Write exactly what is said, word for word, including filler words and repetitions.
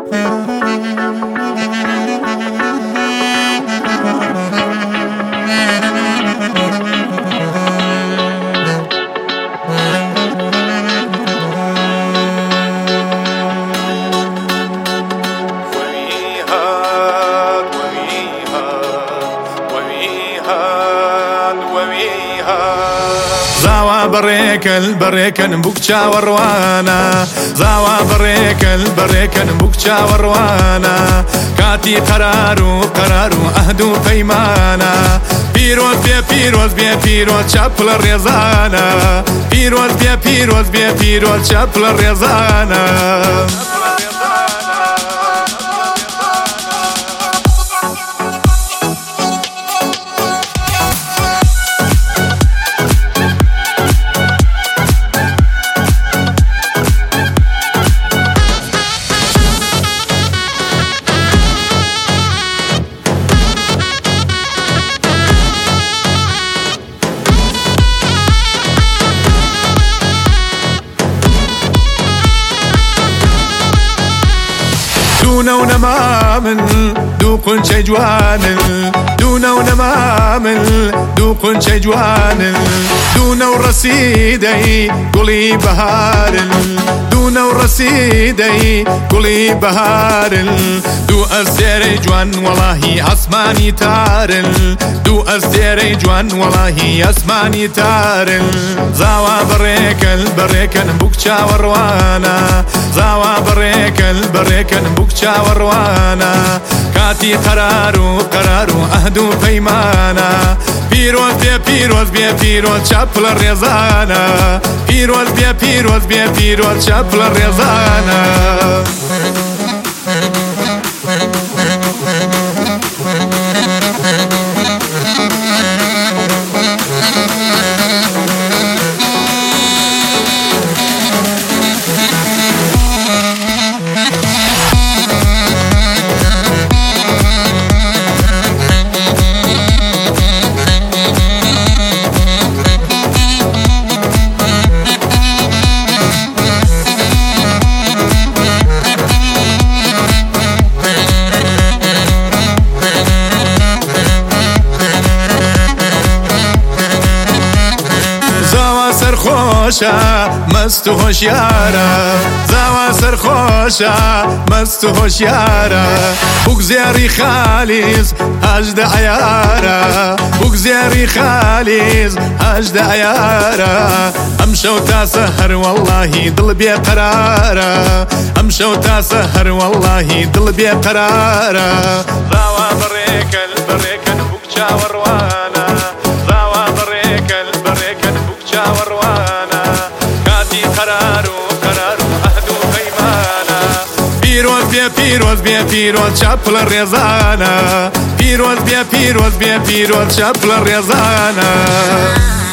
زاوا بريكل بريكن بوكشا وروانا زاوا بريكل بريكن بوكشا وروانا كاتي قرارو قرارو أهدو بيمانا بيروز بيا بيروز بيا بيروز شابل الريزانا بيروز بيا بيروز بيا بيروز شابل الريزانا دونا ونمامن دوقن شجوان دونا ونمامن دوقن شجوان دونا ورسيدي قولي بهار دونا ورسيدي قولي بهار دو أزديري جوان والله عصماني تار دو أزديري جوان والله عصماني تار زاوا بريكل بريكن بوكشا وروانا زاوا بريكل بريكن بوكشا وروانا كاتي قرارو قرارو أهدو بيمانا بيروز بيا بيروز بيا بيروز شابل الريزانا بيروز بيا بيروز بيا بيروز شابل الريزانا سرخوشا مست هوشیارا زاوا سرخوشا مست هوشیارا بوك زياري خالص هجد عيارا بوك زياري خالص هجد عيارا امشى وتسهر والله ضل بي قرارا امشى وتسهر والله ضل بي قرارا زاوا بريكل بريكل بوكشا وروانا زاوا بريكل بريكل بوكشا وروانا كاتي قرارو قرارو أهدو بيمانا بيروز بيا بيروز بيا بيروز شابل الريزانا بيروز بيا بيروز بيا بيروز شابل الريزانا